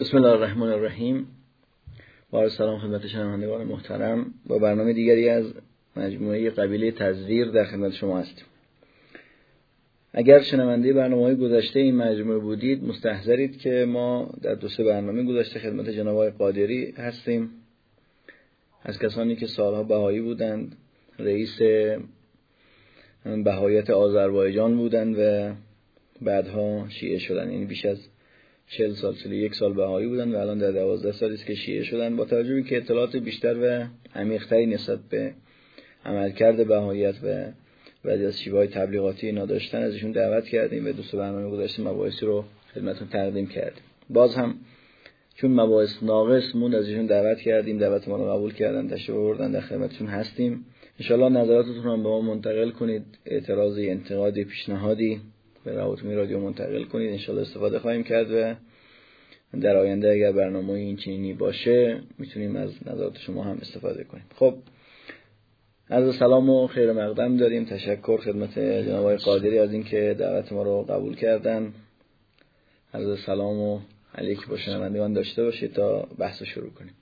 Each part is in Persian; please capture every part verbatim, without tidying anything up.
بسم الله الرحمن الرحیم. با سلام خدمت شنوندگان محترم، با برنامه دیگری از مجموعه قبیله تزویر در خدمت شما هستیم. اگر شنونده برنامه‌های گذشته این مجموعه بودید مستحضرید که ما در دو سه برنامه گذشته خدمت جناب آقای قادری هستیم، از کسانی که سالها بهایی بودند، رئیس بهاییت آذربایجان بودند و بعدها شیعه شدند. یعنی بیش از چهل سال، چهل و یک سال بهایی بودن و الان در دوازده سالی است که شیعه شدن. با توجه به اینکه اطلاعات بیشتر و عمیق‌تری نسبت به عملکرد بهاییت و بعضی از شیوه‌های تبلیغاتی اینا داشتن، از ایشون دعوت کردیم و دو سه برنامه گذشته مباحثی رو خدمتتون تقدیم کردیم. باز هم چون مباحث ناقص موند از ایشون دعوت کردیم، دعوت ما رو قبول کردن، تشریف آوردن، در خدمتتون هستیم. ان شاءالله نظراتتون رو به ما منتقل کنید، اعتراضی، انتقادی، پیشنهادی به روابط رادیو منتقل کنید. ان شاءالله استفاده خواهیم کرد و در آینده اگر برنامه این چنینی باشه میتونیم از نظرات شما هم استفاده کنیم. خب، عرض سلام و خیر مقدم داریم. تشکر خدمت جناب آقای قادری از اینکه دعوت ما رو قبول کردن. عرض سلام و علیک با شنوندگان داشته باشید تا بحث شروع کنیم.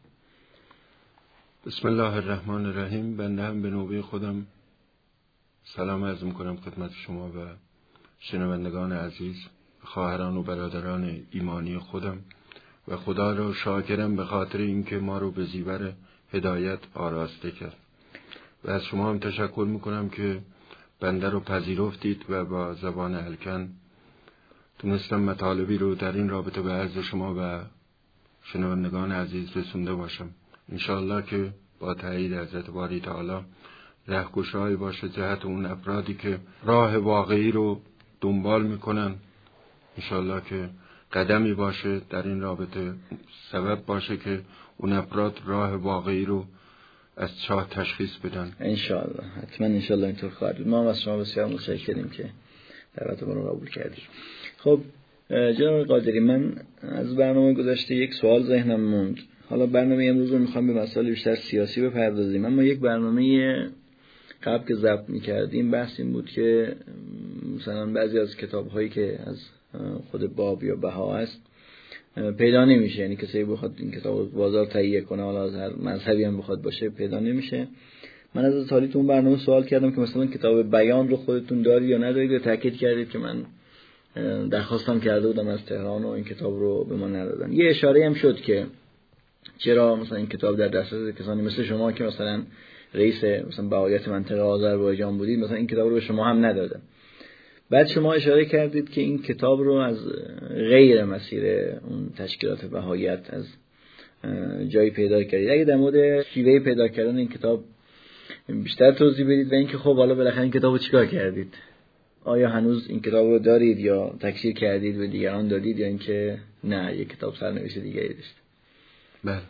بسم الله الرحمن الرحیم. بنده هم به نوبه خودم سلام عرض میکنم خدمت شما و شنوندگان عزیز، خواهران و برادران ایمانی خودم، و خدا را شاکرم به خاطر اینکه ما رو به زیور هدایت آراسته کرد. و از شما هم تشکر میکنم که بنده رو پذیرفتید و با زبان الکن تونستم مطالبی رو در این رابطه به عرض شما و شنوندگان عزیز رسونده باشم. انشاءالله که با تایید حضرت باری تعالی رهگشایی باشه جهت اون افرادی که راه واقعی رو دنبال میکنن. انشاءالله که قدمی باشه در این رابطه، سبب باشه که اون افراد راه واقعی رو از چاه تشخیص بدن. انشاءالله، حتما انشاءالله اینطور خواهد بود. ما از شما بسیار متشکریم که دعوت ما رو قبول کردید. خب جناب قادری، من از برنامه گذشته یک سوال ذهنم موند. حالا برنامه امروز رو میخوام به مسائل بیشتر سیاسی بپردازیم، اما یک برنامه قبل که ضبط میکردیم بحث این بود که مثلا بعضی از کتاب‌هایی که از خود باب یا بها است پیدا نمیشه، یعنی کسی بخواد این کتاب بازار تهیه کنه، حالا از هر مذهبی هم بخواد باشه پیدا نمیشه. من از تالی تو اون برنامه سوال کردم که مثلا کتاب بیان رو خودتون داری یا ندارید، و تاکید کردید که من درخواستم کرده بودم از تهران و این کتاب رو به ما ندادن. یه اشاره هم شد که چرا مثلا این کتاب در دسترس کسانی مثل شما که مثلا رئیس مثلا بهاییت منطقه آذربایجان بودید مثلا این کتاب رو به شما هم ندادن. بعد شما اشاره کردید که این کتاب رو از غیر مسیر اون تشکیلات بهاییت از جایی پیدا کردید. اگه در مورد شیوه پیدا کردن این کتاب بیشتر توضیح بدید و اینکه خب حالا بالاخره این کتاب رو چیکار کردید؟ آیا هنوز این کتاب رو دارید یا تکثیر کردید و دیگران دادید، یا اینکه نه یک کتاب سرنوشت دیگری داشت؟ بله،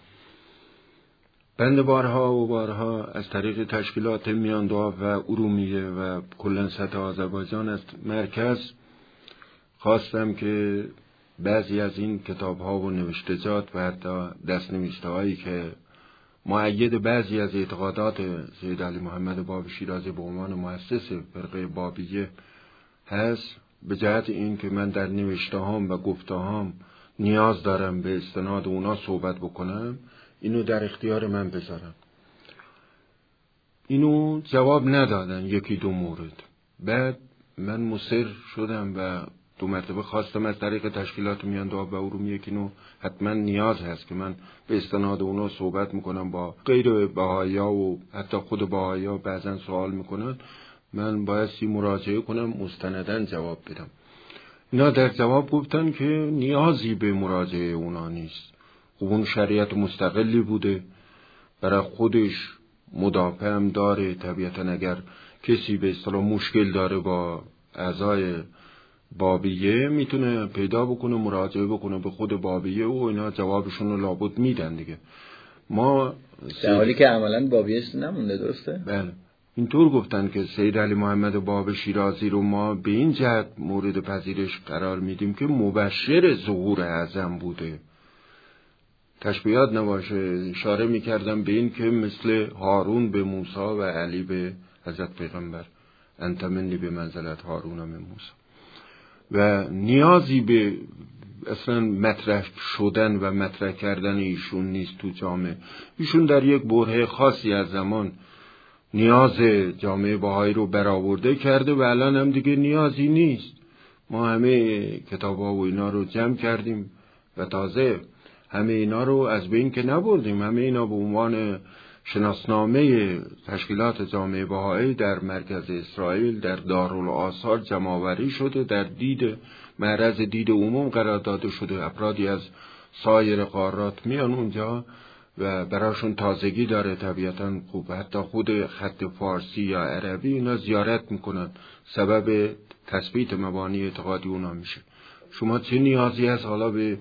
بنده بارها و بارها از طریق تشکیلات میاندوها و ارومیه و کلن سطح آذربایجان از مرکز خواستم که بعضی از این کتاب ها و نوشتجات و حتی دست نوشته هایی که مؤید بعضی از اعتقادات سید علی محمد باب شیرازی به عنوان مؤسس فرقه بابیه هست، به جهت این که من در نوشته هام و گفته هام نیاز دارم به استناد اونا صحبت بکنم، اینو در اختیار من بذارم. اینو جواب ندادن یکی دو مورد. بعد من مصر شدم و دو مرتبه خواستم از طریق تشکیلات میاندوها و ارومیه که اینو حتما نیاز هست که من به استناد اونا صحبت میکنم، با غیر بهائی‌ها و حتی خود بهائی‌ها بعضا سوال میکنن، من بایستی مراجعه کنم مستنداً جواب بدم. اینا در جواب گفتن که نیازی به مراجعه اونا نیست، اون شریعت مستقلی بوده، برای خودش مدافع هم داره. طبیعتا اگر کسی به اصطلاح مشکل داره با اعضای بابیه میتونه پیدا بکنه، مراجعه بکنه به خود بابیه و اینا جوابشون رو لابد میدن دیگه. ما در حالی که عملاً بابیه نمونده، درسته؟ بله، اینطور گفتن که سید علی محمد باب شیرازی رو ما به این جهت مورد پذیرش قرار میدیم که مبشر ظهور اعظم بوده. تشبیهات نباشه، اشاره میکردم به این که مثل هارون به موسی و علی به حضرت پیغمبر، انت منی به منزلت هارون من موسی. و نیازی به اصلا مطرح شدن و مطرح کردن ایشون نیست تو جامعه. ایشون در یک برهه خاصی از زمان نیاز جامعه بهایی رو برآورده کرده و الان هم دیگه نیازی نیست. ما همه کتاب‌ها و اینا رو جمع کردیم و تازه همه اینا رو از بین که نبردیم. همه اینا به عنوان شناسنامه تشکیلات جامعه بهایی در مرکز اسرائیل در دارالآثار جمع‌آوری شده، در دید معرض دید عموم قرار داده شده. افرادی از سایر قارات میان اونجا و براشون تازگی داره طبیعتاً. خوب حتی خود خط فارسی یا عربی اینا زیارت میکنن، سبب تثبیت مبانی اعتقادی اونا میشه. شما چه نیازی هست حالا به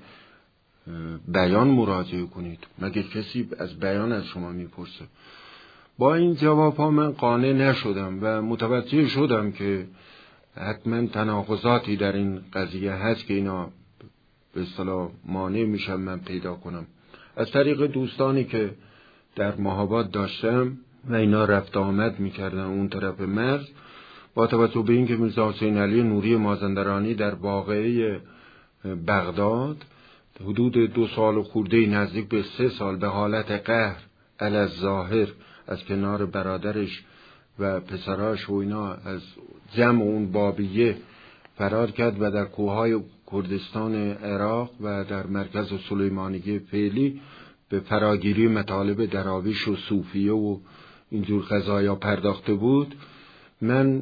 بیان مراجعه کنید؟ مگه کسی از بیان از شما میپرسه؟ با این جواب ها من قانع نشدم و متوجه شدم که حتما تناقضاتی در این قضیه هست که اینا به اصطلاح مانع میشن من پیدا کنم. از طریق دوستانی که در مهاباد داشتم و اینا رفت آمد میکردن اون طرف مرز، با توجه به اینکه میرزا حسین علی نوری مازندرانی در واقعه بغداد حدود دو سال خورده نزدیک به سه سال به حالت قهر علی الظاهر از کنار برادرش و پسراش و اینا از جمع اون بابیه فرار کرد و در کوههای کردستان عراق و در مرکز سلیمانیه فعلی به فراگیری مطالب دراویش و صوفیه و اینجور قضایا پرداخته بود. من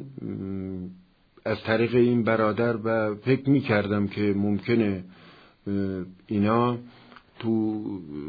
از طریق این برادر و فکر می کردم که ممکنه اینا تو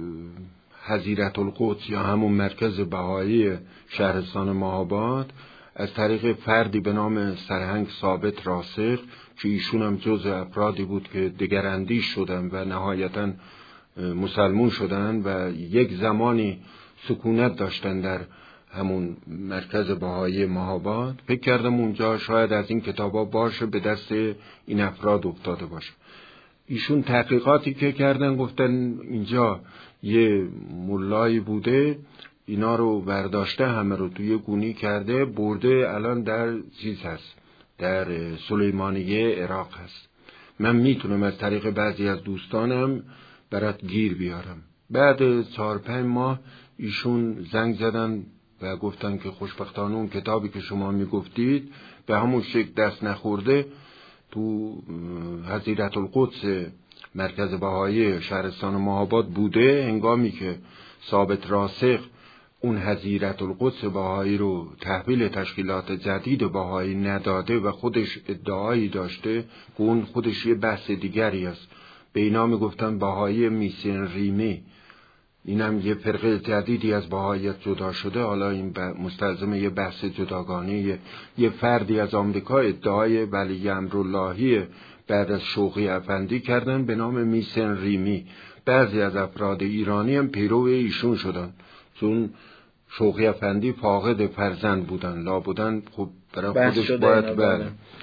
حضیرت القدس یا همون مرکز بهایی شهرستان مهاباد از طریق فردی به نام سرهنگ ثابت راسخ که ایشون هم جز افرادی بود که دگراندیش شدن و نهایتاً مسلمون شدن و یک زمانی سکونت داشتن در همون مرکز بهایی مهاباد، فکر کردم اونجا شاید از این کتابا باشه به دست این افراد افتاده باشه. ایشون تحقیقاتی که کردن گفتن اینجا یه ملایی بوده اینا رو برداشته همه رو توی گونی کرده برده الان در چیز هست در سلیمانیه عراق هست. من میتونم از طریق بعضی از دوستانم برات گیر بیارم. بعد چهار پنج ماه ایشون زنگ زدن و گفتن که خوشبختانه اون کتابی که شما میگفتید به همون شکل دست نخورده تو حضیرت القدس مرکز بهایی شهرستان مهاباد بوده. هنگامی که ثابت راسخ اون حضیرت القدس بهایی رو تحویل تشکیلات جدید بهایی نداده و خودش ادعایی داشته که اون خودش یه بحث دیگری است، به اینا میگفتن بهایی میسن ریمی، اینم یه فرقه جدیدی از بهاییت جدا شده. حالا این مستلزم یه بحث جداگانه. یه فردی از آمریکا ادعای ولی امراللهی بعد از شوقی افندی کردن به نام میسن ریمی. بعضی از افراد ایرانی هم پیرو ایشون شدن چون شوقی افندی فاقد فرزند بودن، لا بودن خب برای خودش باید بر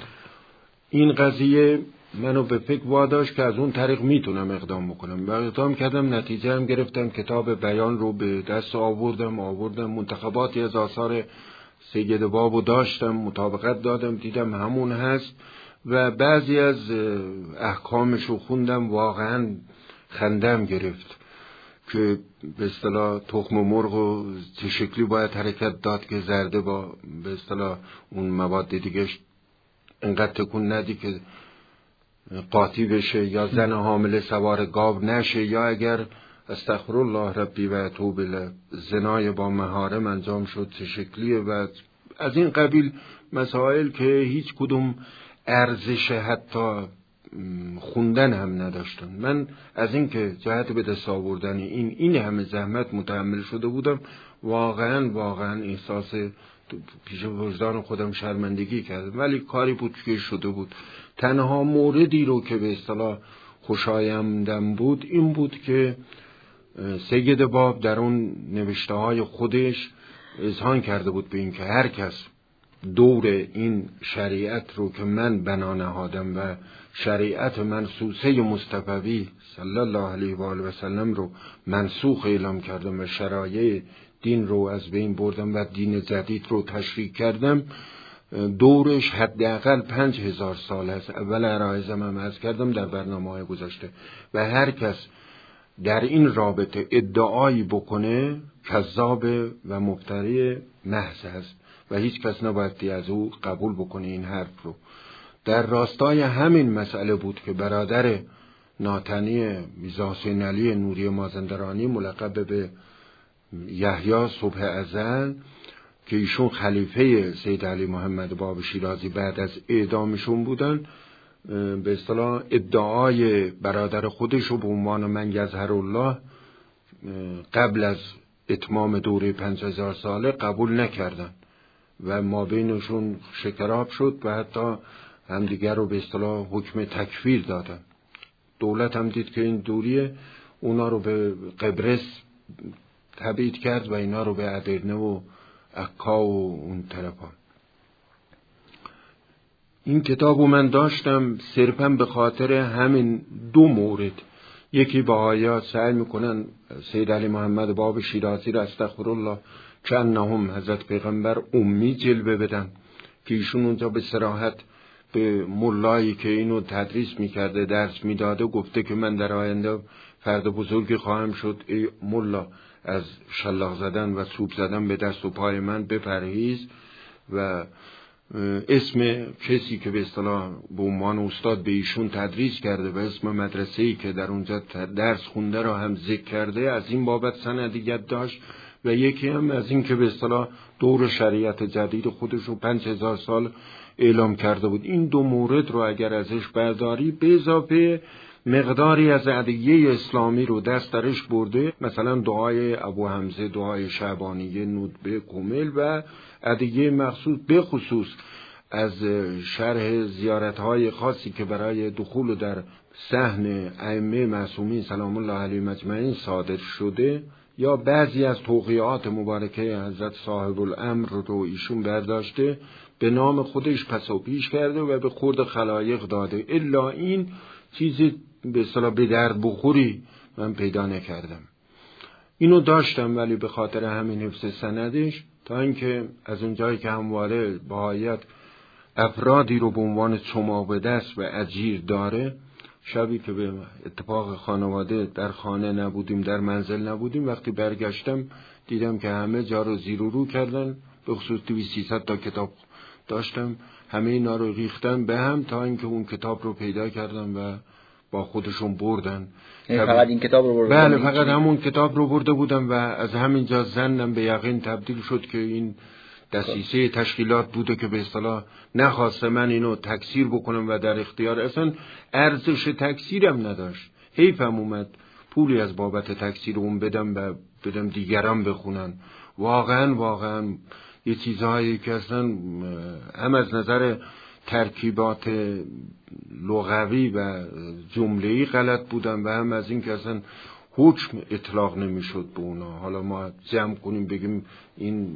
این قضیه منو به فکر واداشت که از اون طریق میتونم اقدام بکنم و اقدام کردم. نتیجه هم گرفتم، کتاب بیان رو به دست آوردم آوردم منتخباتی از آثار سید بابو داشتم، مطابقت دادم، دیدم همون هست و بعضی از احکامش رو خوندم. واقعا خندم گرفت که به اصطلاح تخم مرغ و چه شکلی باید حرکت داد که زرده با به اصطلاح اون مواد دیگه انقدر تکون ندی که قاطی بشه یا زن حامله سوار گاو نشه یا اگر استغفر الله ربی و اتوب الیه زنای با محارم انجام شد چه شکلیه و از این قبیل مسائل که هیچ کدوم ارزش حتی خوندن هم نداشتن. من از این که جهت به دست آوردن این این همه زحمت متحمل شده بودم، واقعا واقعا احساس پیش وجدان خودم شرمندگی کردم، ولی کاری بود که شده بود. تنها موردی رو که به اصطلاح خوشایندم بود این بود که سید باب در اون نوشته های خودش اذعان کرده بود به این که هر کس دور این شریعت رو که من بنا نهادم و شریعت منسوسه مصطفوی صلی الله علیه و آله و سلم رو منسوخ اعلام کردم و شرایع دین رو از بین بردم و دین جدید رو تشریح کردم، دورش حداقل پنج هزار سال است. اول عرایزم هم عرض کردم در برنامه‌های گذشته. و هر کس در این رابطه ادعایی بکنه کذاب و مفتری محض است و هیچ کس نباید از او قبول بکنه این حرف رو. در راستای همین مسئله بود که برادر ناتنی میرزا حسین علی نوری مازندرانی ملقب به یحیی صبح ازل که ایشون خلیفه سید علی محمد باب شیرازی بعد از اعدامشون بودن، به اصطلاح ادعای برادر خودش رو به عنوان من یظهرالله قبل از اتمام دوره پنج هزار ساله قبول نکردن و ما بینشون شکراب شد و حتی همدیگر رو به اصطلاح حکم تکفیر دادن. دولت هم دید که این دوریه، اونا رو به قبرس تبعید کرد و اینا رو به ادرنه و عکا و اون طرفا. این کتابو من داشتم صرفا به خاطر همین دو مورد. یکی بهائی‌ها سعی میکنن سید علی محمد باب شیرازی را استغفرالله که انهم حضرت پیغمبر امی جلوه بدن که ایشون اونجا به صراحت به مولایی که اینو تدریس میکرده درس میداده گفته که من در آینده فرد بزرگی خواهم شد، ای مولا از شلاق زدن و سوپ زدن به دست و پای من بپرهیز. و اسم کسی که به اصطلاح به عنوان استاد به ایشون تدریس کرده و اسم مدرسه‌ای که در اونجا درس خونده را هم ذکر کرده، از این بابت سندیت داشت. و یکی هم از این که به اصطلاح دور شریعت جدید خودش رو پنج هزار سال اعلام کرده بود. این دو مورد رو اگر ازش برداری به اضافه مقداری از ادعیه اسلامی رو دست درش برده، مثلا دعای ابو حمزه، دعای شعبانیه، ندبه کامل و ادعیه مخصوص به خصوص از شرح زیارت‌های خاصی که برای دخول در صحن ائمه معصومین سلام الله علیهم اجمعین صادر شده، یا بعضی از توقیعات مبارکه حضرت صاحب الامر رو ایشون برداشته به نام خودش پس و پیش کرده و به خورد خلایق داده. الا این چیزی به اصطلاح به درد بخوری من پیدا نکردم. اینو داشتم ولی به خاطر همین حفظ سندش، تا اینکه از اونجایی که همواره بهائیت افرادی رو به عنوان چما به دست و اجیر داره، شبی که به اتفاق خانواده در خانه نبودیم، در منزل نبودیم، وقتی برگشتم دیدم که همه جا رو زیر و رو کردن، به خصوص دویست سیصد تا کتاب داشتم، همه اینا رو ریختن به هم تا اینکه اون کتاب رو پیدا کردم و با خودشون بردن. فقط این کتاب رو برده؟ بله فقط همون کتاب رو برده بودم و از همینجا ظنم به یقین تبدیل شد که این دسیسه تشکیلات بوده که به اصطلاح نخواسته من اینو تکثیر بکنم و در اختیار، اصلا ارزش تکثیرم نداشت. حیفم اومد پولی از بابت تکثیر اون بدم و بدم دیگران بخونن. واقعا واقعا یه چیزهایی که اصلا هم از نظر ترکیبات لغوی و جمله‌ای غلط بودن و هم از این که اصلا حکم اطلاق نمیشد به اونا. حالا ما جمع کنیم بگیم این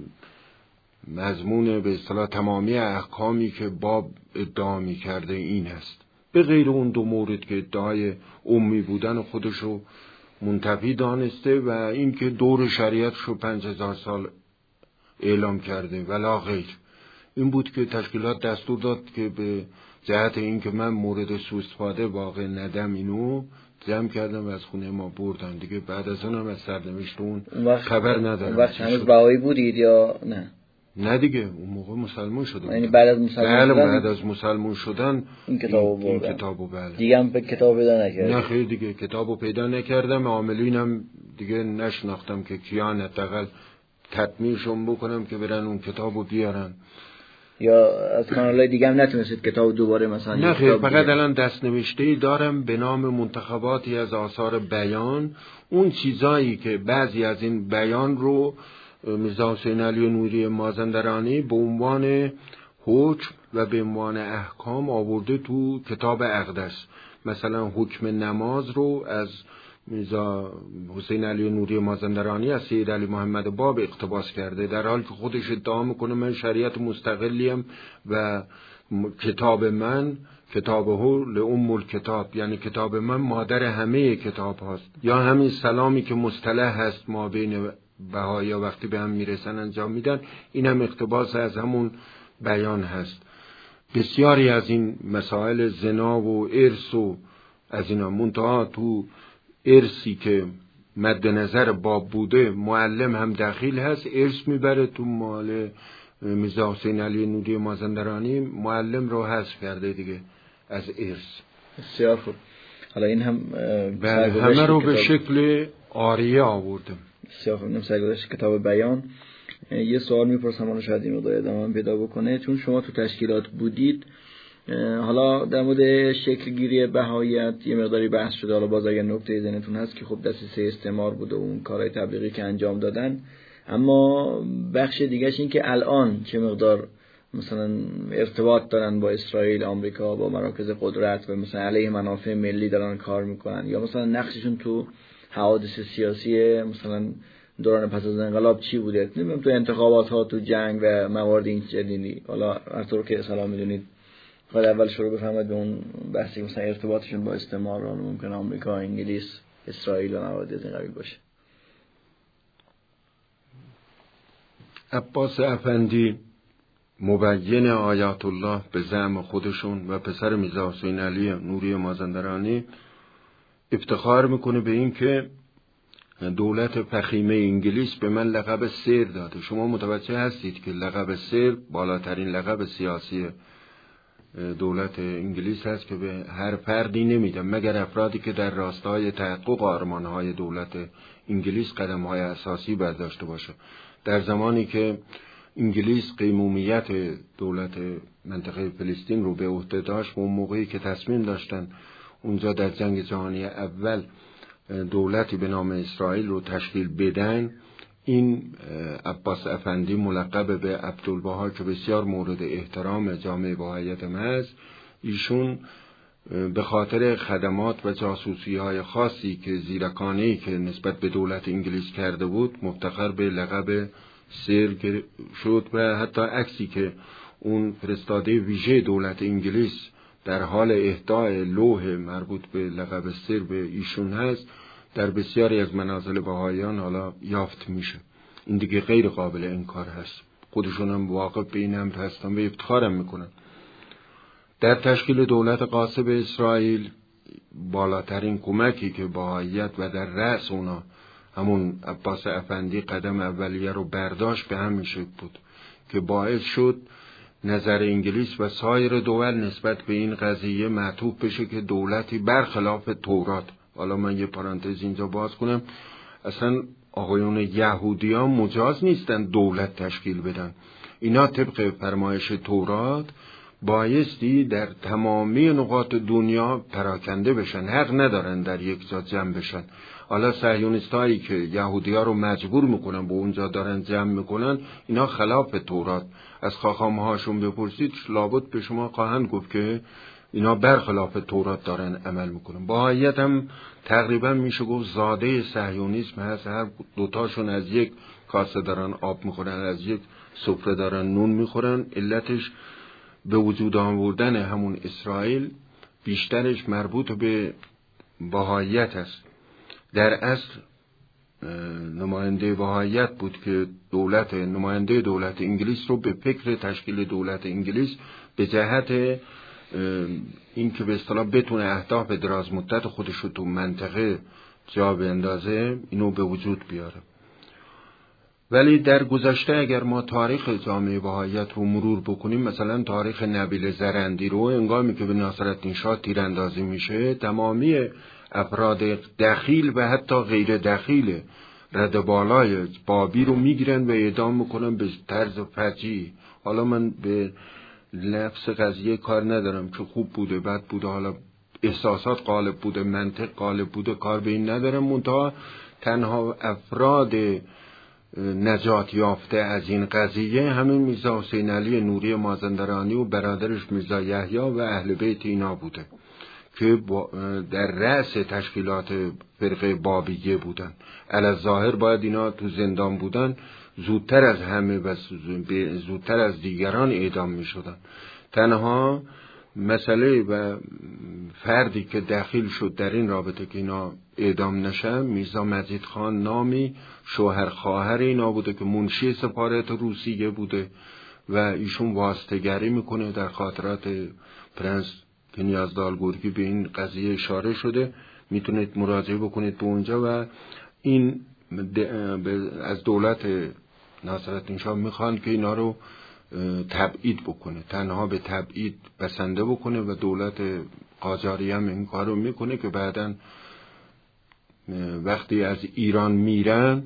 مضمون به اصطلاح تمامی احکامی که باب ادعا می کرده این است، به غیر اون دو مورد که ادعای امی بودن خودشو منتفی دانسته و این که دور شریعت شو پنج هزار سال اعلام کرده ولا غیر. این بود که تشکیلات دستور داد که به جهت این که من مورد سوء استفاده واقع ندم اینو جمع کردم و از خونه ما بردن دیگه. بعد از اونم از سرنوشت اون خبر ندارم. وقت هنوز بهایی بودید یا نه؟ نه دیگه اون موقع مسلمان شده. یعنی بعد از مسلمان بله شدن بعد از مسلمان شدن این کتابو بردن. این کتابو بله. دیگه هم به کتاب پیدا نکردم. نه خیلی دیگه کتابو پیدا نکردم. عاملینم دیگه نشناختم که کیان حداقل تطمیعشون بکنم که برن اون کتابو بیارن. یا از کانالای دیگه هم نتونستید کتاب دوباره مثلا؟ نه خیلی فقط الان دست نوشته‌ای دارم به نام منتخباتی از آثار بیان. اون چیزایی که بعضی از این بیان رو میرزا حسین علی نوری مازندرانی به عنوان حکم و به عنوان احکام آورده تو کتاب اقدس. مثلا حکم نماز رو از میرزا حسین علی نوری مازندرانی از سید علی محمد باب اقتباس کرده، در حالی که خودش ادعا میکنه من شریعت مستقلیم و کتاب من کتابه لأم الکتاب، یعنی کتاب من مادر همه کتاب هاست. یا همین سلامی که مصطلح هست ما بین بهائی‌ها وقتی به هم میرسن انجام میدن، این هم اقتباس از همون بیان هست. بسیاری از این مسائل زنا و ارث و از اینا، منتها تو ارثی که مد نظر باب بوده معلم هم دخیل هست، ارث میبره. تو مال میرزا حسین علی نوری مازندرانی معلم رو حذف کرده دیگه از ارث. بسیار خوب. حالا این هم همه رو به شکل آریه آوردم. بسیار خوب. اینم سرگذشت کتاب بیان. یه سوال میپرسم، حالا شاید این مقدار ادامه پیدا بکنه. چون شما تو تشکیلات بودید، حالا در مورد شکل گیری بهاییت یه مقداری بحث شده. حالا باز اگر نکته ذهنتون هست که خب دسیسه استعمار بوده و اون کارهای تبلیغی که انجام دادن، اما بخش دیگهش این که الان چه مقدار مثلا ارتباط دارن با اسرائیل، آمریکا، با مراکز قدرت و مثلا علیه منافع ملی دارن کار میکنن، یا مثلا نقششون تو حوادث سیاسی مثلا دوران پس از انقلاب چی بوده، نمیدونم تو انتخابات ها، تو جنگ و موارد این جدیدی. حالا هر طور که سلام میدونید، خواهد اول شروع بفرمایید به اون بحثی مثلا ارتباطشون با استعمار، رو ممکنه آمریکا، انگلیس، اسرائیل و موارد از این قبیل باشه. عباس افندی مبین آیات الله به زعم خودشون و پسر میرزا حسین علی نوری مازندرانی افتخار میکنه به این که دولت فخیمه انگلیس به من لقب سر داده. شما متوجه هستید که لقب سر بالاترین لقب سیاسی دولت انگلیس هست که به هر فردی نمیدن مگر افرادی که در راستای تحقق آرمانهای دولت انگلیس قدمهای اساسی برداشته باشه. در زمانی که انگلیس قیمومیت دولت منطقه فلسطین رو به عهده داشت، اون موقعی که تصمیم داشتن اونجا در جنگ جهانی اول دولتی به نام اسرائیل رو تشکیل بدن، این عباس افندی ملقب به عبدالبها که بسیار مورد احترام جامعه بهائیت هم هست، ایشون به خاطر خدمات و جاسوسی های خاصی که زیرکانه‌ای که نسبت به دولت انگلیس کرده بود مفتخر به لقب سر شد و حتی عکسی که اون فرستاده ویژه دولت انگلیس در حال اهدای لوح مربوط به لقب سر به ایشون هست در بسیاری از منازل بهائیان حالا یافت میشه. این دیگه غیر قابل انکار هست. خودشون هم واقف به این امر هستن و افتخارم میکنن. در تشکیل دولت غاصب اسرائیل بالاترین کمکی که بهائیت و در رأس اونا همون عباس افندی قدم اولیه رو برداشت به همین شکل بود که باعث شد نظر انگلیس و سایر دول نسبت به این قضیه معطوف بشه که دولتی برخلاف تورات. حالا من یه پرانتز اینجا باز کنم، اصلا آقایون یهودیان مجاز نیستن دولت تشکیل بدن. اینا طبق فرمایش تورات بایستی در تمامی نقاط دنیا پراکنده بشن، حق ندارن در یک جا جمع بشن. حالا صهیونیستایی که یهودی‌ها رو مجبور میکنن به اونجا دارن جمع میکنن، اینا خلاف تورات. از خاخامهاشون بپرسید لابد به شما خواهند گفت که اینا برخلاف تورات دارن عمل میکنن. بهائیت هم تقریبا میشه گفت زاده صهیونیسم هست. هر دوتاشون از یک کاسه دارن آب میخورن، از یک سفره دارن نون میخورن. علتش به وجود آوردن همون اسرائیل بیشترش مربوط به بهائیت است. در اصل نماینده بهائیت بود که دولت نماینده دولت انگلیس رو به فکر تشکیل دولت انگلیس به جهت این که به اصطلاح بتونه اهداف دراز مدت خودش رو تو منطقه جا بندازه اینو به وجود بیاره. ولی در گذشته اگر ما تاریخ جامعه بهائیت رو مرور بکنیم، مثلا تاریخ نبیل زرندی رو، انگامی که به ناصرالدین شاه تیراندازی میشه، تمامی افراد دخیل و حتی غیر دخیل رده بالای بابی رو میگیرن و اعدام میکنن به طرز فجیع. حالا من به لفظ قضیه کار ندارم که خوب بوده بد بوده، حالا احساسات غالب بوده منطق غالب بوده، کار به این ندارم. منتها تنها افراد نجات یافته از این قضیه همین میرزا حسین علی نوری مازندرانی و برادرش میرزا یحیی و اهل بیت اینا بوده که در رأس تشکیلات فرقه بابیه بودن. الظاهر باید اینا تو زندان بودن، زودتر از همه و زودتر از دیگران اعدام می شدن. تنها مسئله و فردی که دخیل شد در این رابطه که اینا اعدام نشن، میرزا مجید خان نامی شوهر خواهر اینا بوده که منشی سفارت روسیه بوده و ایشون واسطه‌گری میکنه. در خاطرات پرنس کنیازدال گورگی به این قضیه اشاره شده، میتونید مراجعه بکنید به اونجا. و این از دولت ناصرالدین شاه میخوان که اینا رو تبعید بکنه، تنها به تبعید بسنده بکنه و دولت قاجاری هم این کار رو میکنه که بعداً وقتی از ایران میرن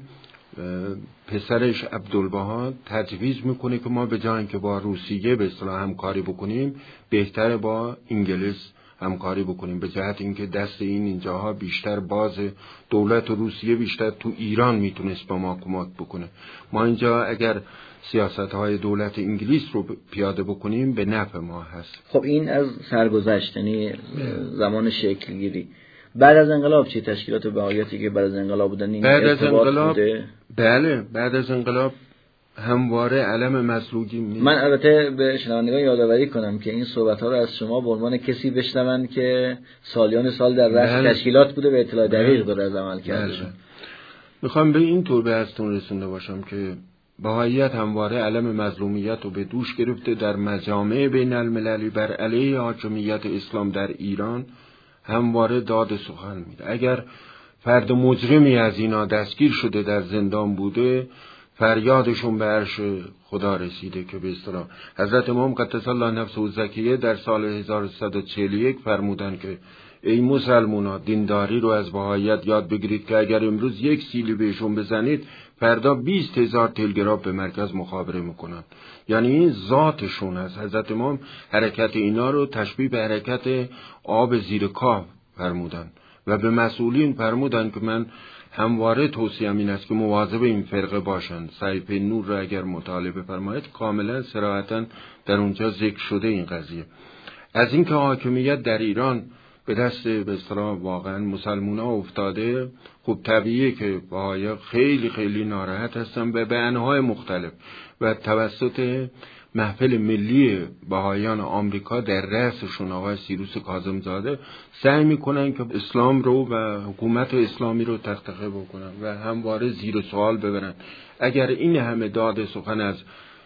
پسرش عبدالبها تجویز میکنه که ما به جای اینکه با روسیه به اصطلاح همکاری بکنیم بهتره با انگلیس همکاری بکنیم، به جهت اینکه دست این اینجاها بیشتر باز دولت روسیه بیشتر تو ایران میتونست با ما کمک بکنه. ما اینجا اگر سیاست‌های دولت انگلیس رو پیاده بکنیم به نفع ما هست. خب این از سرگذشت، یعنی زمان شکل گیری. بعد از انقلاب چه تشکیلات بهاییتی که بعد از انقلاب بودن این بعد از انقلاب بوده؟ بله بعد از انقلاب همواره علم مسلوکی می... من البته به شنوندگان یادآوری کنم که این صحبت‌ها رو از شما به عنوان کسی بشنون که سالیان سال در رأس بله. تشکیلات بوده و اطلاع دقیق داره از عمل کردشون. بله. میخوام به این طور بهتون رسونده باشم که بهاییت همواره علم مظلومیت رو به دوش گرفته، در مجامع بین المللی بر علیه حاکمیت اسلام در ایران همواره داد سخن میده. اگر فرد مجرمی از اینا دستگیر شده در زندان بوده، فریادشون به عرش خدا رسیده که به اصطلاح حضرت امام قدس الله نفسه الزکیه در سال هزار و سیصد و چهل و یک فرمودن که ای مسلمونا دینداری رو از بهاییت یاد بگیرید که اگر امروز یک سیلی بهشون بزنید فردا بیست هزار تلگراف به مرکز مخابره میکنن. یعنی این ذاتشون هست. حضرت امام حرکت اینا رو تشبیه به حرکت آب زیر کاه فرمودن و به مسئولین فرمودن که من همواره توصیه‌ام این است که مواظب این فرقه باشند. صحیفه نور را اگر مطالعه بفرمایید کاملا صراحتاً در اونجا ذکر شده این قضیه. از اینکه حاکمیت در ایران به دست به اصطلاح واقعا مسلمونا افتاده، خب طبیعیه که بهائی‌ها خیلی خیلی ناراحت هستن و به انواع مختلف و توسط محفل ملی بهائیان آمریکا در رأسشون آقای سیروس کاظم‌زاده سعی میکنن که اسلام رو و حکومت اسلامی رو تختخه بکنن و همواره زیر سوال ببرن. اگر این همه داد سخن از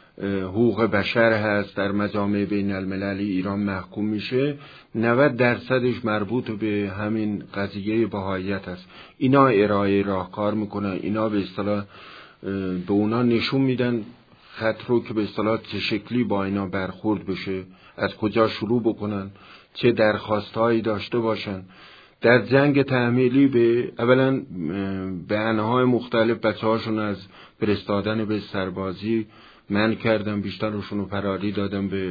حقوق بشر هست در مجامع بین المللی ایران محکوم میشه، نود درصدش مربوط به همین قضیه بهائیت هست. اینا ارائه راهکار میکنن، اینا به اصطلاح به اونا نشون میدن خط رو که به اصطلاح چه شکلی با اینا برخورد بشه، از کجا شروع بکنن، چه درخواستهایی داشته باشن. در جنگ تحمیلی به اولا به انواع مختلف بچه هاشون از فرستادن به سربازی منع کردن، بیشترشون رو فراری دادن به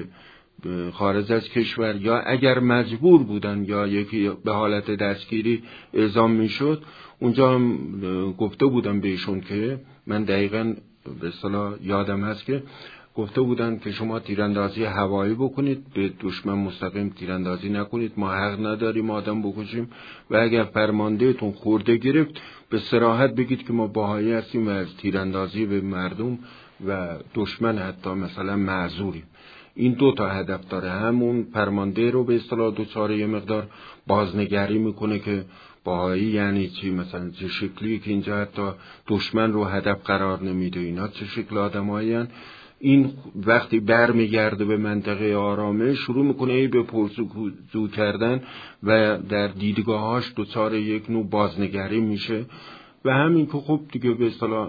خارج از کشور، یا اگر مجبور بودن یا یکی به حالت دستگیری اعزام میشد اونجا هم گفته بودن بهشون که من دقیقاً به اصطلاح یادم هست که گفته بودن که شما تیراندازی هوایی بکنید، به دشمن مستقیم تیراندازی نکنید، ما حق نداریم آدم بکشیم و اگر فرماندهتون خورده گرفت به صراحت بگید که ما بهایی هستیم و از تیراندازی به مردم و دشمن حتی مثلا معذوریم. این دو تا هدف داره، همون فرمانده رو به اصطلاح دوچاره یه مقدار بازنگری میکنه که بهایی یعنی چی، مثلا چه شکلی که اینجا حتی دشمن رو هدف قرار نمیده، اینا چه شکل آدمایی هن. این وقتی بر میگرده به منطقه آرامه شروع میکنه ای به پرسجو کردن و در دیدگاهاش دوچار یک نوع بازنگری میشه و همین که خب دیگه به اصطلاح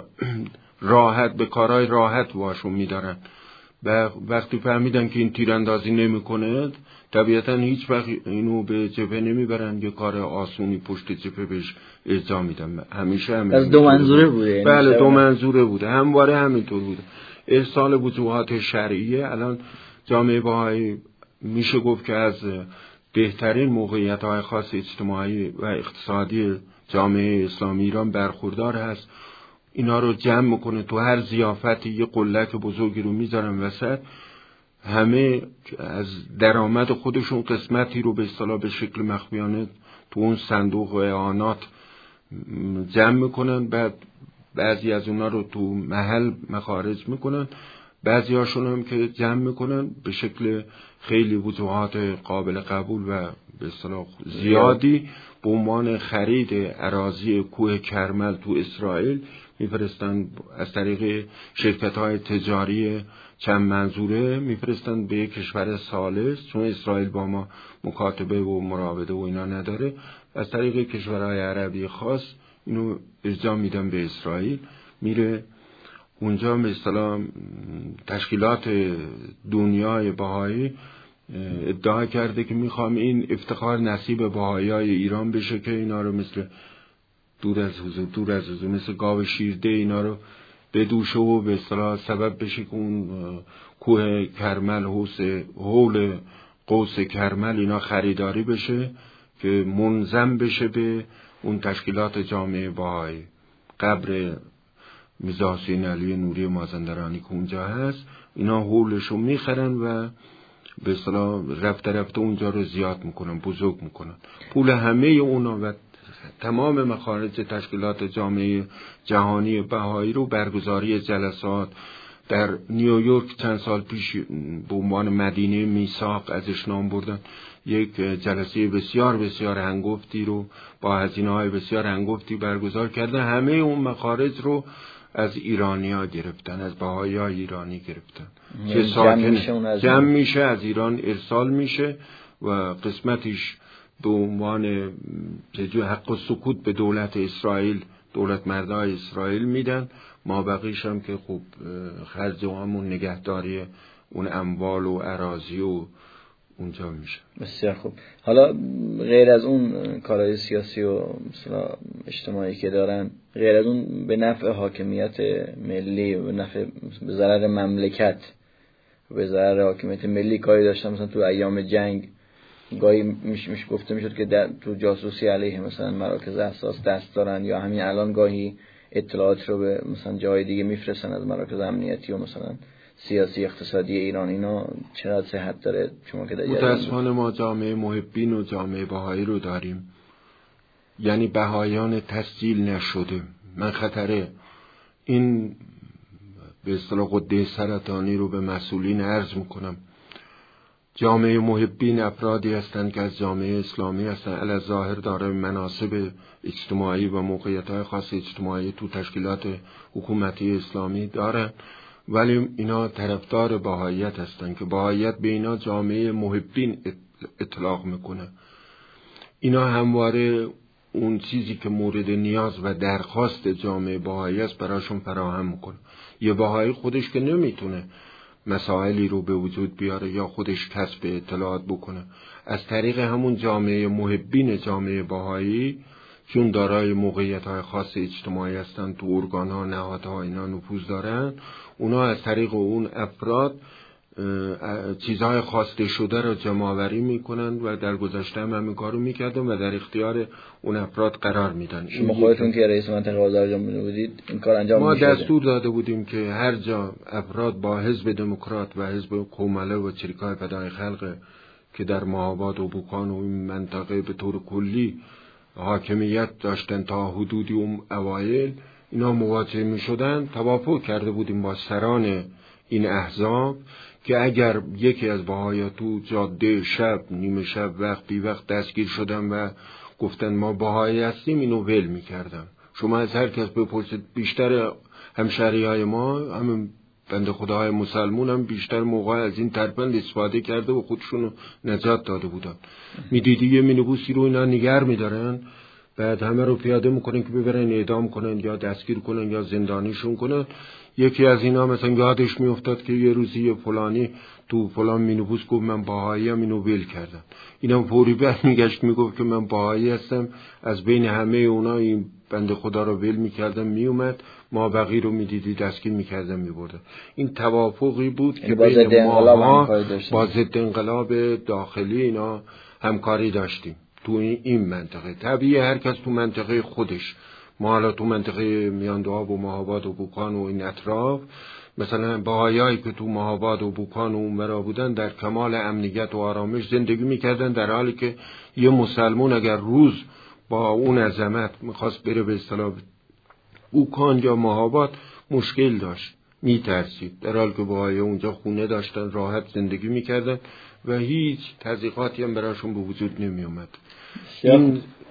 راحت به کارهای راحت واشون میدارن و وقتی فهمیدن که این تیراندازی نمیکنه طبیعتا هیچ وقت اینو به جبهه نمیبرن، یه کار آسونی پشت جبهه بهش اجرا میدن. همیشه همین از دو منظوره بوده. بله دو منظوره بوده، همواره همینطور بوده. ارسال وجوهات شرعیه. الان جامعه بهایی میشه گفت که از بهترین موقعیت‌های خاص اجتماعی و اقتصادی جامعه اسلامی ایران برخوردار هست. اینا رو جمع میکنه تو هر ضیافتی یه قلک بزرگی رو میذارن وسط، همه از درآمد خودشون قسمتی رو به اصطلاح به شکل مخفیانه تو اون صندوق و اعانات جمع میکنن، بعد بعضی از اونا رو تو محل مخارج میکنن، بعضی هاشون هم که جمع میکنن به شکل خیلی وجوهات قابل قبول و به اصطلاح زیادی به به عنوان خرید اراضی کوه کرمل تو اسرائیل میفرستن، از طریق شرکت‌های تجاری چند منظوره میفرستن به کشور ثالث، چون اسرائیل با ما مکاتبه و مراوده و اینا نداره، از طریق کشورهای عربی خاص اینو ارجاع میدن به اسرائیل، میره اونجا. به اصطلاح تشکیلات دنیای بهایی ادعا کرده که میخوام این افتخار نصیب بهاییای ایران بشه که اینا رو مثل دور از حضور دور از حضور مثل گاو شیرده اینا رو بدوشه و به اصطلاح سبب بشه که اون کوه کرمل حوض حول قوس کرمل اینا خریداری بشه که منضم بشه به اون تشکیلات جامعه بهایی. قبر میرزا حسین علی نوری مازندرانی که اونجا هست، اینا حولشو میخرن و به اصطلاح رفته رفته اونجا رو زیاد میکنن، بزرگ میکنن. پول همه اونا و تمام مخارج تشکیلات جامعه جهانی بهایی رو برگزاری جلسات در نیویورک چند سال پیش به عنوان مدینه میثاق ازش نام بردن. یک جلسه بسیار بسیار هنگفتی رو با هزینه‌های بسیار هنگفتی برگزار کردن. همه اون مخارج رو از ایرانی‌ها گرفتن، از بهایی‌های ایرانی گرفتن که ساکن جمع میشه از ایران ارسال میشه و قسمتیش به عنوان جو حق و سکوت به دولت اسرائیل، دولت مردای اسرائیل میدن، ما بقیش هم که خب خرج همون نگهداری اون اموال و اراضی و اونجا میشه. بسیار خوب. حالا غیر از اون کارهای سیاسی و مثلا اجتماعی که دارن، غیر از اون به نفع حاکمیت ملی و به نفع به ضرر مملکت به ضرر حاکمیت ملی کاری داشتن، مثلا تو ایام جنگ گاهی میش میش گفته میشد که در تو جاسوسی علیه مثلا مراکز حساس دست دارن، یا همین الان گاهی اطلاعات رو به مثلا جای دیگه میفرستن از مراکز امنیتی و مثلا سیاسی اقتصادی ایران. اینا چقدر صحت داره شما که در متاسفانه ما جامعه محبین و جامعه بهایی رو داریم، یعنی بهایان تسجیل نشده. من خطره این به اصطلاح قده سرطانی رو به مسئولین عرض میکنم. جامعه محبین افرادی هستند که از جامعه اسلامی هستند، علی ظاهر داره مناصب اجتماعی و موقعیت‌های خاص اجتماعی تو تشکیلات حکومتی اسلامی دارن، ولی اینا طرفدار بهاییت هستند که بهاییت به اینا جامعه محبین اطلاق میکنه. اینا همواره اون چیزی که مورد نیاز و درخواست جامعه بهایی است براشون فراهم میکنه. یه بهایی خودش که نمیتونه مسائلی رو به وجود بیاره یا خودش کسب اطلاعات بکنه، از طریق همون جامعه محبین جامعه بهایی چون دارای موقعیت‌های خاص اجتماعی هستن، تو ارگان‌ها نهادها اینا نفوذ دارن، اونا از طریق اون افراد چیزهای خواسته شده رو جمع‌آوری میکنن و در گذشته هم همین کارو میکردن و در اختیار اون افراد قرار میدن. شما خودتون که رئیس منطقه آذربایجان بودید این کار انجام میشد؟ ما دستور داده بودیم که هر جا افراد با حزب دموکرات و حزب کومله و چریکای فدای خلق که در ماهاباد و بوکان و این منطقه به طور کلی حاکمیت داشتن تا حدودی اون اوایل، اینا مواجه میشدن، توافق کرده بودیم با سران این احزاب که اگر یکی از بهایا تو جاده شب نیمه شب وقت بی وقت دستگیر شدن و گفتن ما بهایی هستیم، اینو ول میکردن. شما از هر کس بپرسید، بیشتر همشهری های ما همین بنده خداهای مسلمون هم بیشتر موقع از این ترفند استفاده کرده و خودشونو نجات داده بودن. میدیدی یه مینیبوسی رو اینا نگر میدارن، بعد همه رو پیاده میکنن که ببرن اعدام کنن یا دستگیر کنن یا زندانیشون کنن. یکی از اینا مثلا یادش میافتاد که یه روزی فلانی تو فلان مینیبوس گفت من بهایی ام، اینو ول کردن. اینم فوری بعد میگشت میگفت که من بهایی هستم، از بین همه اونا این بنده خدا رو ول میکردن، میومد ما بقیه رو میدیدی دستگیر میکردن میبردن. این توافقی بود که بین ما با ضد انقلاب داخلی اینا همکاری داشتیم تو این منطقه. طبیعی هر کس تو منطقه خودش، ما حالا تو منطقه میاندواب و ماهاباد و بوکان و این اطراف، مثلا بهاییایی که تو ماهاباد و بوکان و اونورا بودن در کمال امنیت و آرامش زندگی میکردن، در حالی که یه مسلمون اگر روز با اون عظمت میخواست بره به اصطلاح بوکان یا ماهاباد مشکل داشت، میترسید، در حالی که بهایی اونجا خونه داشتن، راحت زندگی میکردن و هیچ تضییقاتی هم براشون به وجود نمی اومد. این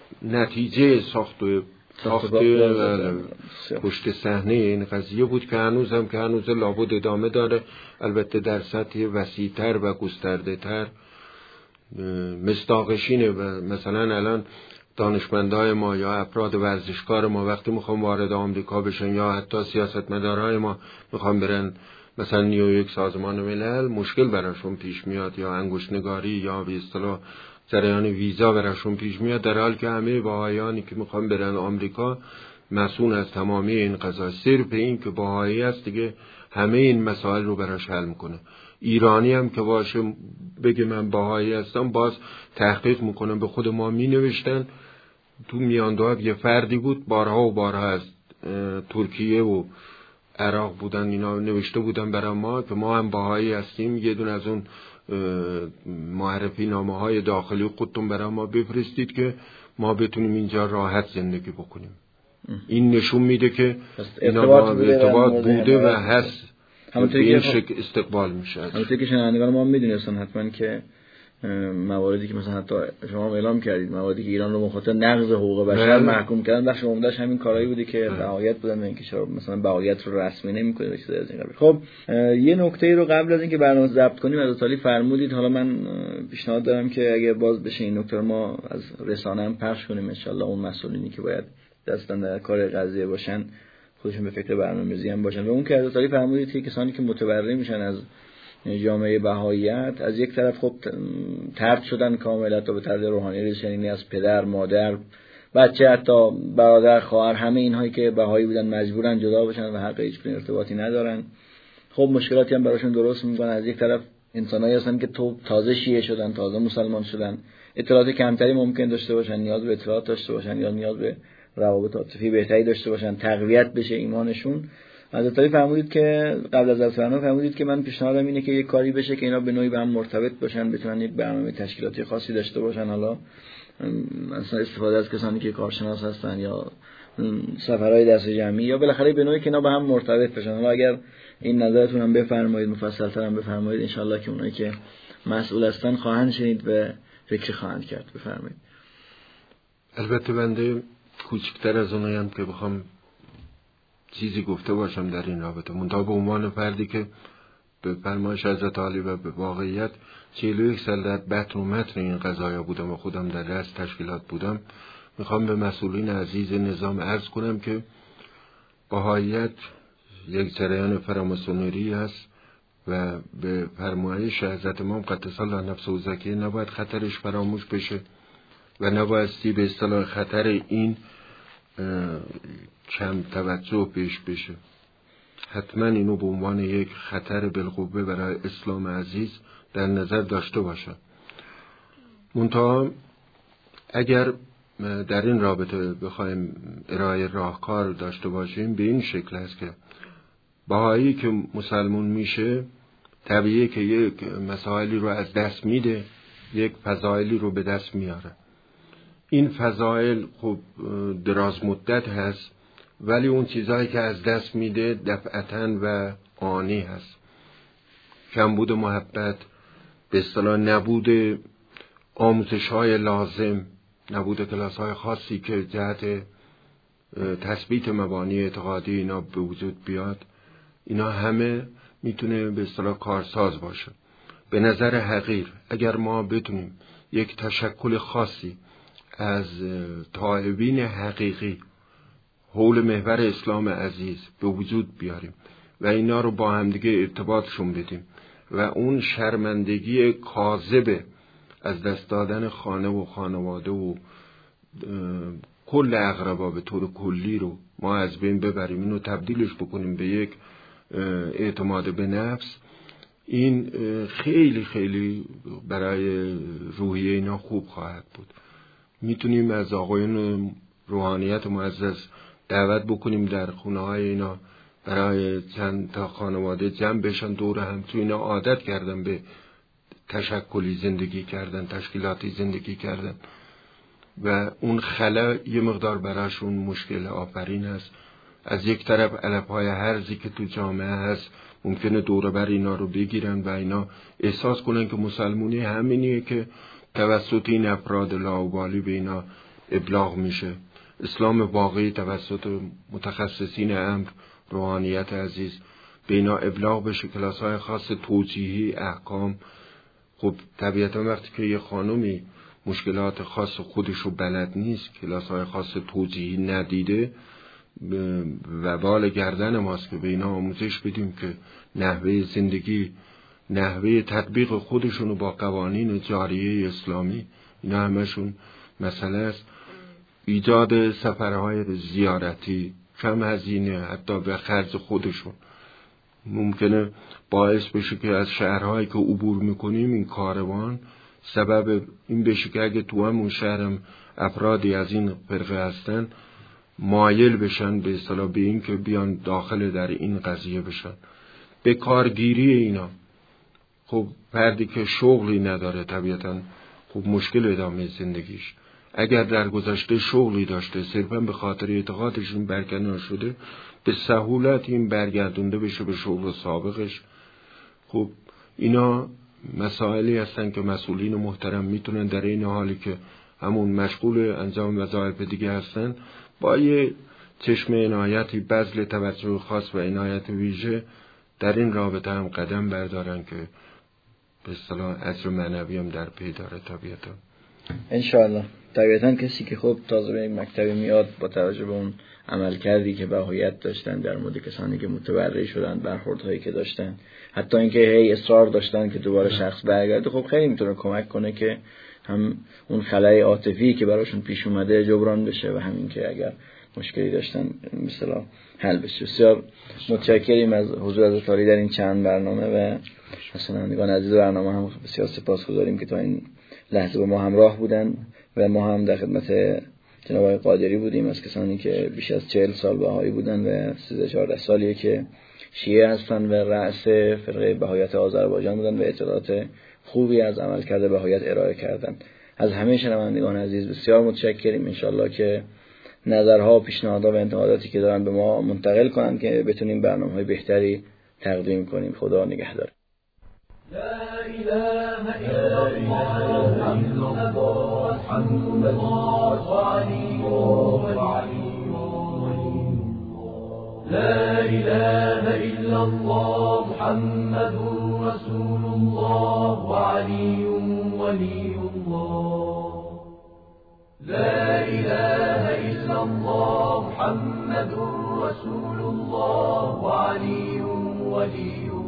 نتیجه ساخت و ساخت پشت صحنه این قضیه بود که هنوز هم که هنوز لابد ادامه داره، البته در سطح وسیع‌تر و گسترده‌تر. مصداقشینه و مثلا الان دانشمندای ما یا افراد ورزشکار ما وقتی میخوام وارد آمریکا بشن یا حتی سیاستمدارای ما میخوام برن مثلا نیویورک سازمان ملل، مشکل براشون پیش میاد، یا انگشت‌نگاری یا به اصطلاح جریان ویزا براشون پیش میاد، در حالی که همه بهائیانی که میخوام برن آمریکا مسئول از تمامی این قضایا. صرف این که بهایی است دیگه همه این مسائل رو براش حل میکنه. ایرانی هم که باشه بگه من بهایی هستم، باز تحقیق میکنه. به خود ما می نوشتن تو میاندوها یه فردی بود بارها و بارها از ترکیه و عراق بودن، اینا نوشته بودن برای ما که ما هم بهایی هستیم، یه دون از اون معرفی نامه های داخلی خودتون برای ما بفرستید که ما بتونیم اینجا راحت زندگی بکنیم. این نشون میده که اینا با ارتباط بوده و هست، به این شکل استقبال میشه. همونطور که شنوندگان ما میدونستن حتما که مواردی که مثلا حتی شما اعلام کردید، مواردی که ایران رو مخاطب نقض حقوق بشر محکوم کردن، بخش عمده‌اش همین کارهایی بوده که بهاییت بودن، اینکه چرا مثلا بهاییت رو رسمی نمی‌کنه چیزی از این قبیل. خب یه نکته‌ای رو قبل از اینکه برنامه ضبط کنیم از علی فرمودید، حالا من پیشنهاد دارم که اگه باز بشه این نکته رو ما از رسانه هم پخش کنیم، ان شاءالله اون مسئولینی که باید دستن در کار قضیه باشن خودشون به فکر برنامه‌ریزی هم باشن. و اون که از علی فرمودید که کسانی که متبرئ میشن از جامعه بهاییت از یک طرف خب طرد شدن کاملا تا به طرد روحانی ریشه‌نشینی از پدر، مادر، بچه، حتی برادر، خواهر، همه اینهایی که بهایی بودن مجبورن جدا بشن و حق هیچ ارتباطی ندارن. خب مشکلاتی هم براشون درست میکنن. از یک طرف انسانایی هستن که تو تازه شیعه شدن، تازه مسلمان شدن، اطلاعات کمتری ممکن داشته باشن، نیاز به اطلاعات داشته باشن یا نیاز به روابط عاطفی بهتری داشته باشن، تقویت بشه ایمانشون. حضرت علی فرمودید که قبل از اصفهان فرمودید که من پیشنهادم اینه که یک کاری بشه که اینا به نوعی به هم مرتبط باشن، بتونن یک برنامه تشکیلاتی خاصی داشته باشن، حالا مثلا استفاده از کسانی که کارشناس هستن یا سفرهای دست جمعی، یا بالاخره به نوعی که اینا به هم مرتبط باشن. حالا اگر این نظرتون هم بفرمایید، مفصل‌تر هم بفرمایید، ان شاءالله که اونایی که مسئول هستن خواهند شنید و فکر خواهند کرد. بفرمایید. البته بنده کوچکتر از اونایم که بخوام چیزی گفته باشم در این رابطه، منتها به عنوان فردی که به فرمایش حضرت علی و به واقعیت چهل و یک سال در بطن و متن این قضایا بودم و خودم در رأس تشکیلات بودم، میخوام به مسئولین عزیز نظام عرض کنم که بهاییت یک جریان فراماسونری است و به فرمایش حضرت امام قدس الله نفسه الزکیه نباید خطرش فراموش بشه و نبایستی به اصطلاح خطر این کم توجه بهش بشه. حتما اینو به عنوان یک خطر بالقوه برای اسلام عزیز در نظر داشته باشه. منتها اگر در این رابطه بخوایم ارائه راهکار داشته باشیم به این شکل است که بهایی که مسلمون میشه طبیعیه که یک مسائلی رو از دست میده، یک فضایلی رو به دست میاره. این فضایل خب دراز مدت هست، ولی اون چیزهایی که از دست میده دفعتاً و آنی هست. کمبود محبت، به اصطلاح نبود آموزش‌های لازم، نبود کلاس‌های خاصی که جهت تثبیت مبانی اعتقادی اینا به وجود بیاد، اینا همه میتونه به اصطلاح کارساز باشه. به نظر حقیر اگر ما بتونیم یک تشکل خاصی از تائبین حقیقی حول محور اسلام عزیز به وجود بیاریم و اینا رو با همدیگه ارتباطشون بدیم و اون شرمندگی کاذب از دست دادن خانه و خانواده و کل اقربا به طور کلی رو ما از بین ببریم، اینو تبدیلش بکنیم به یک اعتماد به نفس، این خیلی خیلی برای روحیه اینا خوب خواهد بود. میتونیم از آقایون روحانیت معزز دعوت بکنیم در خونه های اینا برای چند تا خانواده جمع بشن دور هم، تو اینا عادت کردن به تشکلی زندگی کردن، تشکیلاتی زندگی کردن و اون خلا یه مقدار براشون مشکل آفرین است. از یک طرف علفهای هرزی که تو جامعه هست ممکنه دوره بر اینا رو بگیرن و اینا احساس کنن که مسلمونی همینیه که توسط این افراد لاابالی به اینا ابلاغ میشه. اسلام واقعی توسط متخصصین امر، روحانیت عزیز به اینا ابلاغ بشه، کلاس‌های خاص توجیهی احکام. خب طبیعتا وقتی که یه خانومی مشکلات خاص خودش رو بلد نیست، کلاس‌های خاص توجیهی ندیده، و بال گردن ماست که به اینا آموزش بدیم که نحوه زندگی، نحوه تطبیق خودشونو با قوانین جاریه اسلامی، اینا همشون مسئله است. ایجاد سفرهای زیارتی کم هزینه، حتی به خرج خودشون، ممکنه باعث بشه که از شهرهایی که عبور میکنیم این کاروان سبب این بشه که اگه تو همون شهرم افرادی از این فرقه هستن مایل بشن به اصطلاح به این که بیان داخل در این قضیه بشن. به کارگیری اینا، خب فردی که شغلی نداره طبیعتا خب مشکل ادامه زندگیش، اگر در گذشته شغلی داشته صرفا به خاطر اعتقادش این برکنار شده، به سهولت این برگردونده بشه به شغل سابقش. خب اینا مسائلی هستن که مسئولین محترم میتونن در این حالی که همون مشغول انجام وظایف دیگه هستن با یه چشم عنایتی، بذل توجه خاص و عنایت ویژه در این رابطه هم قدم بردارن که به اصطلاح اجر معنوی هم در پی داره طبیعتا. انشاءالله. طبیعتا کسی که خب تازه به این مکتبی میاد با توجه به اون عمل کردی که بهایت داشتن در مورد کسانی که متبرئ شدن، برخوردهایی که داشتن، حتی اینکه هی اصرار داشتن که دوباره شخص برگرده، خب خیلی میتونه کمک کنه که هم اون خلای عاطفی که براشون پیش اومده جبران بشه و همین که اگر مشکلی داشتن مثلا حل بشه. بسیار متشکریم از حضور حضرت عالی در این چند برنامه و شنوندگان عزیز برنامه هم بسیار سپاسگزاریم که تا این لحظه با ما همراه بودن و ما هم در خدمت جناب آقای قادری بودیم، از کسانی که بیش از چهل سال بهایی بودن و سیزده چهارده سالیه که شیعه هستن و رأس فرقه بهایت آذربایجان بودن و اطلاعات خوبی از عملکرد بهایت ارائه کردن. از همه شنوندگان عزیز بسیار متشکریم. انشالله که نظرها، پیشنهادها و انتقاداتی که دارن به ما منتقل کنن که بتونیم برنامه‌های بهتری تقدیم کنیم. خدا نگهدار. لا إله إلا الله محمد وعلي وعلي لا إله إلا الله محمد رسول الله وعلي ولي الله لا إله إلا الله محمد رسول الله وعلي ولي الله